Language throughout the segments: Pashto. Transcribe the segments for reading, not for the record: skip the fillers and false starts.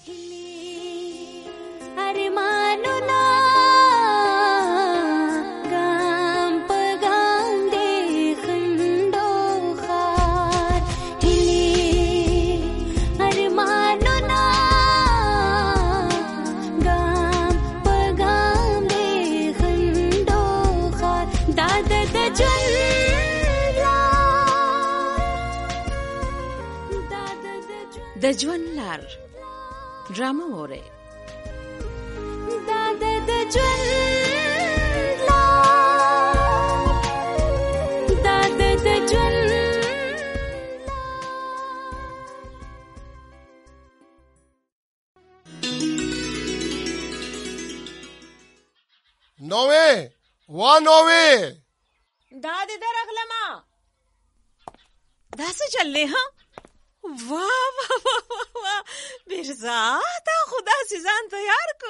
د ژوند لار ډرامه وره د ژوند لار د ژوند نوې دا دې درغلما دا څه چلې ها واه واه واه واه مرزا تا خدا سيزان تیار کو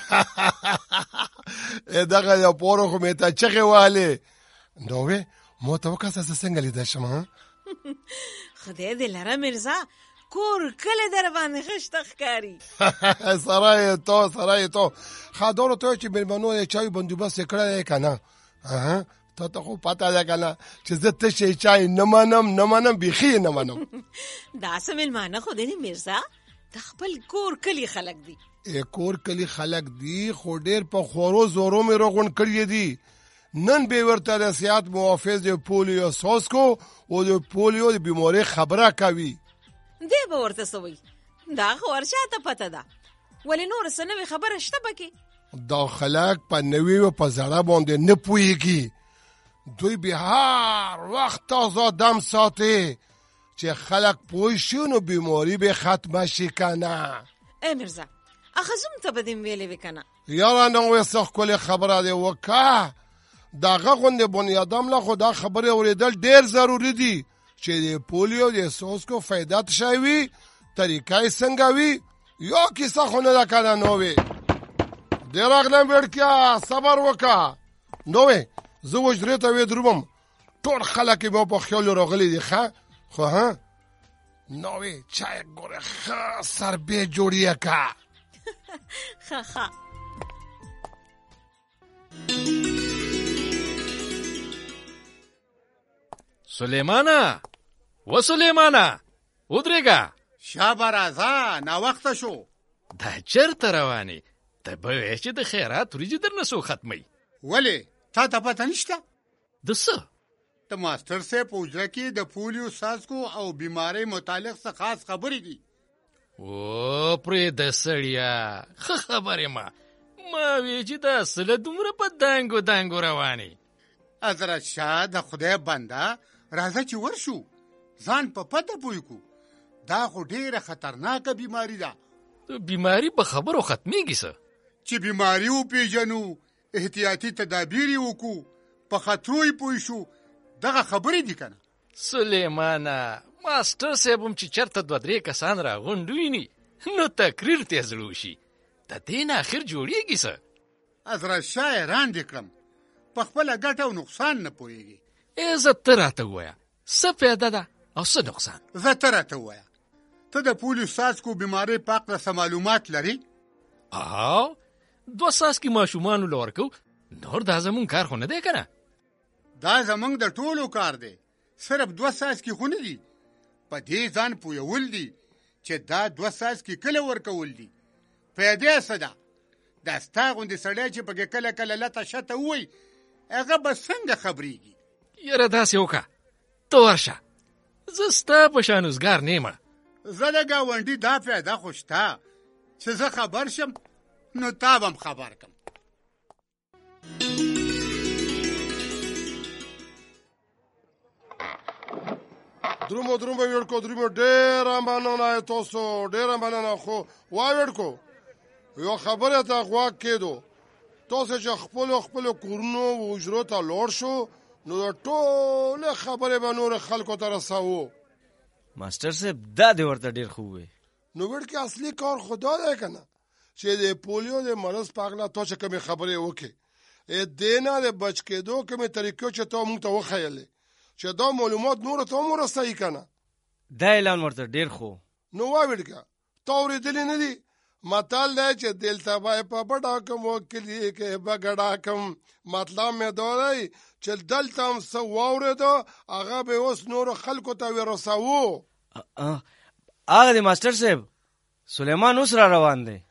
دغه یو پورو خو مې ته چغې واله نوې مو ته وکاسه څنګه لیدل شم خدای دې لره مرزا کور کله در باندې خشت ښکاری سرای تو خادونو ته چې مېلمنو چای بندوبست کړی کنه ته خو پاته ده کنه چې زه ته شي چای نه منم بيخي نه منم دا سمل مانه خو دې مرزا د خپل کور کلی خلق دي کور کلی خلق دي خو ډېر په خورو زورو مې روغون کړی دي نن به ورته د سیاحت محافظ د پولیو سوسکو او د پولیو د بیماری خبره کوي دې به ورته سوي دا خو ورشاته پته ده ولې نور سنوي خبره شته پکې دا خلک په نوې او په زړه باندې نه پويږي دوی به هر وخت تازه دم ساتي چې خلک پوه شي نو بیماری به ختمه شي کنه ای مرزا اخزم ته بدیم ویلې وکنه یاره نو وسخ کول خبره دی وکا داغه غونډه بنیادم له خدا خبره اوریدل ډیر ضروری دي چې د پولیو د سوس کو فائدہ تشوي طریقې څنګه وي یو کیسه خونه دا کنه نو وي ډیرغلم ورکیا صبر وکا نو وي زه وجرې ته وې دروم ټول خلک به په خیال راغلي دي خو ها نو وي چای ګوره سر به جوړیه کا خا سلیمانا ودرېګه شابه راځه نا وخت شو دا چرته رواني ته به چې د خیرات ورځې درنه سو ختمي ولی تا ته پته نشته د څه د ماستر صاحب په حجره کې د پولیو سازکو او بیماری متعلق څه خاص خبرې دي او پرې د سړیا خبرې ما وی چې دا سله دومره په دانګو رواني حضرت شاه د خدای بنده راځه چې ورشو ځان په پته پوي کو دا خو ډیره خطرناکه بیماری ده بیماری په خبرو ختميږي څه چې بیماری او پیژنو احتیاطي تدابیر وکړو په خطرې پوي شو دغه خبرې دي کنه سلیمانا ماستر صاحب چې چرته 2-3 کسان را غونډویني نو تقریر تیزلو شي د دین اخر جوړیږي څه حضرت شاه راند کړم په خپل ګټه او نقصان نه پويږي عزت راته وایا څه پیدا ده او څه نقصان زه راته وایا ته د پولیو سازکو بیماری په اړه څه معلومات لري 2 ساس کې ماشومان لورکو نور دا زمون کار خو نه دی کنه دا زمونږ د ټولو کار دی صرف 2 ساس کې خو نه دي په دې ځان پویول دي چې دا 2 ساس کې کله ورکول دي پیدا صدا دا ستا غوندې سړی چې پکې کله لته شته وای هغه به څنګه خبرېږي یاره داسې وکړه ته ورشه زه ستا په شان اوزګار نیمه زه د ګاونډي دا پیدا خو شته چې زه خبر شم نو تا به هم خبر کم درومو ویړکو ډېر مننه تاسو ډېر مننه خو ویړکو یو خبره ته غواړ کېدو تاسو چې خپل کورونو وجرو ته لور شو نو ټول خبره به نور خلکو ته رساو ماستر صاحب دا دې ورته ډېر خو وي نو ورته اصلي کار خدا دی کنه چې د پولیو د مرض پاغلا تو چې کوم خبره وکي ا دینه د بچ کېدو کوم طریقو چې ته مونږ ته وخیلې چې دا معلومات نور ته مو رسایي کنه دا اعلان ورته ډېر خو نو واورګه تورې دلی نه دي متل دی چې دلته به په بډا کم او کلي کې به ګډا کم. مطلب مې دا دی چې دلته هم څه واورېده هغه به اوس نورو خلکو ته ورسوو. هغه دی ماسټر صاحب سلیمان اوس را روان دی.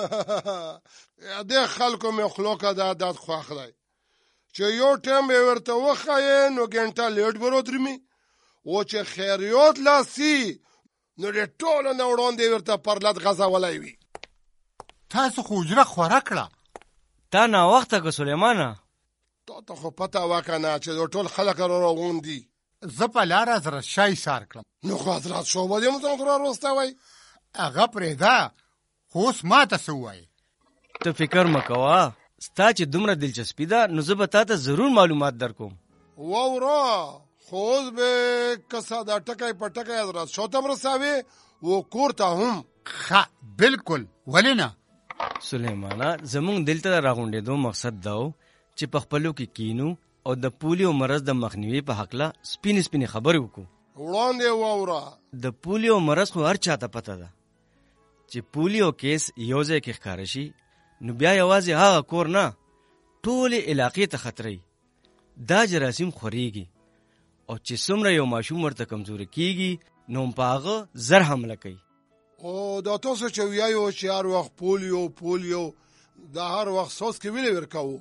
د خلکو مې خلو که د عادت خوښ دی چې یو ټایم به ورته وښایې نو ګنټه لیټ به ودرمي، او چې خیریات لاسي نو د ټولو نه وړاندې ورته پرلت غځولی وي. تاسو خو اجره خوره کړه. تا ناوخته که سلیمانه؟ تا ته خو پته وه که نه چې د ټول خلک را روان دي. زه په لاره حضرت شاه ایثار کړم. نو خو حضرت شاه به دې مو ته راوستوی؟ هغه پرېږده، خو اوس ما ته څه ووایې؟ ته فکر مه کوه، ستا چې دومره دلچسپي ده نو زه به تا ته ضرور معلومات در کوم. واوره خو اوس به که ساده ټکی په ټکی حضرت شاه ته هم رسوې و کور ته هم. ښه بلکل، ولې نه؟ سلیمانه زمونږ دلته د راغونډېدو مقصد دا و چې په خپلو کې کینو او د پولیو مرض د مخنیوي په هکله سپینې خبرې وکړو. وړاندې واوره. د پولیو مرض خو هر چاته پته ده چې پولیو کیس یو ځای کې ښکاره شي نو بیا یوازې هغه کور نه ټولې علاقې ته خطرې. دا جراثیم خورېږي او چې څومره یو ماشوم ورته کمزوري کېږي نو په هغه زر حمله کوي. او دا تاسو چې ویایو چې هر وخت پولیو دا هر وخت سوس کې ویلې ورکوو،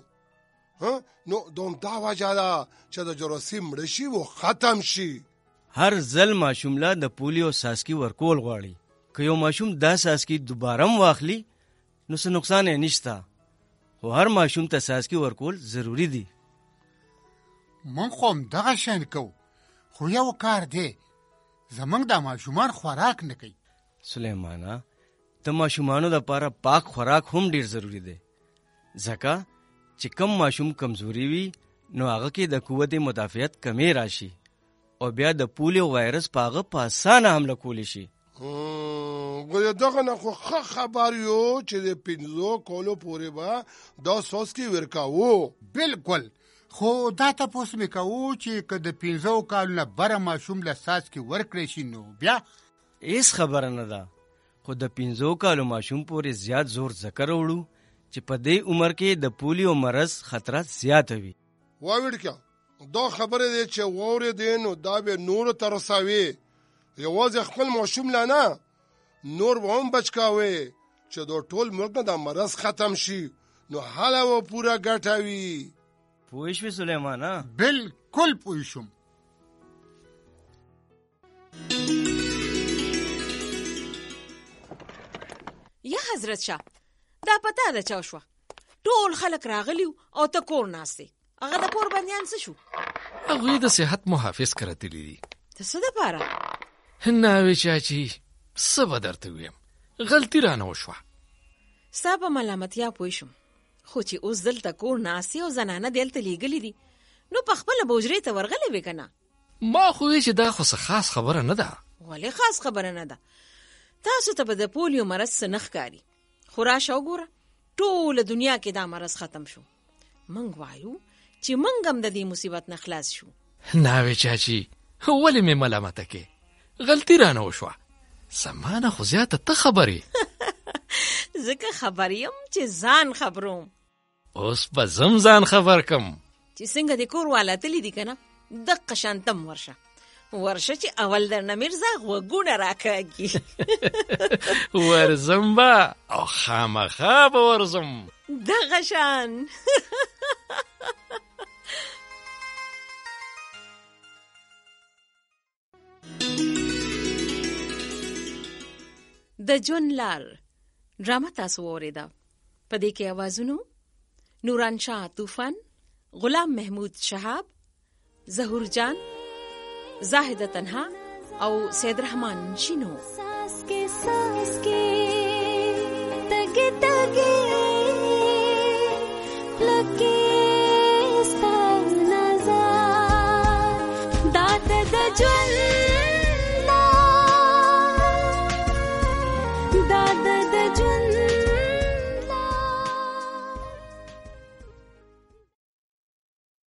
نو دا وجه ده چې د جراثیم مړه شي و ختم شي. هر ځل ماشوم له د پولیو ساسکي ورکول غواړي. که یو ماشوم دا ساسکي دوباره هم واخلي نو څه نقصان یې نشته، خو هر ماشوم ته ساسکي ورکول ضروری دي. مونږ خو همدغه شان کوو، خو یو کار دی، زمونږ د ماشومان خوراک نه کوي. سلیمانه د ماشومانو دپاره پاک خوراک هم ډیر ضروری دی، ځکه چې کم ماشوم کمزوري وي نو هغه کې د قوت مدافعت کمی راشي او بیا د پولیو وایرس په هغه په اسانه حمله کولی شي. دغه نه خو ښه خبر یو چې د 5 کالو پورې به دا ساسکي ورکوو. بلکل، خو دا تپوس مې کوو چې که د 5 کالو نه بره ماشوم له ساسکي ورکړی شي نو بیا هیڅ خبره نه ده، خو د 5 کالو ماشوم پورې زیات زور ځکه راوړو چې په دې عمر کې د پولیو مرض خطرات زیاته وي. واوړکه دا خبره دی چې واورېدې نو دا به نورو ته رسوي، یوازې خپل ماشوم لا نه نور به هم بچ کوي چې د ټول ملک نه د مرض ختم شي نو حاله به پوره ګټه وي. پوه شوې سلیمانه؟ بلکل پوه شوم. یا حضرت شاه دا پته ده چا شوه ټول خلک راغلیو او ته کور ناستې، هغه د کور بندیان څه شو؟ هغوی د صحت محافظ کره تللي دي. د څه دپاره؟ ناوې چاچي څه به درته ویم، غلطي رانه وشوه. ستا په ملامتیا پوه شوم، خو چې اوس دلته کور ناستې او زنانه دلته لیږلي دي نو په خپله به حجرې ته ورغلی وې که نه؟ ما خو وی چې دا خو څه خاص خبره نه ده. ولې خاص خبره نه ده؟ تاسو ته به د پولیو مرض څه نه ښکاري، خو راشه وګوره ټوله دنیا کې دا مرض ختم شو. موږ وایو چې موږ هم د دې مصیبت نه خلاص شو. ناوې چاچي ولې مې ملامته کې، غلطي رانه وشوه. زمانه خو زیاته ته خبرې. ځکه خبر یم چې ځان خبروم. اوس به زم ځان خبر کم چې څنګه د کور والا تللی دي که نه، دقه شانتم ورشه چې اول درنه میرزا غوږونه راکاږي. ورځم به او خامخا به ورځم دغه شان. د ژوند لار ډرامه تاسو واورېده. په دې کې اوازونو نوران شاه طوفان، غلام محمود شهاب، ظهور جان، زاهده تنها او سید رحمان شینو. ساس کے تگے تگے لکے ستا نظر دات د ژوند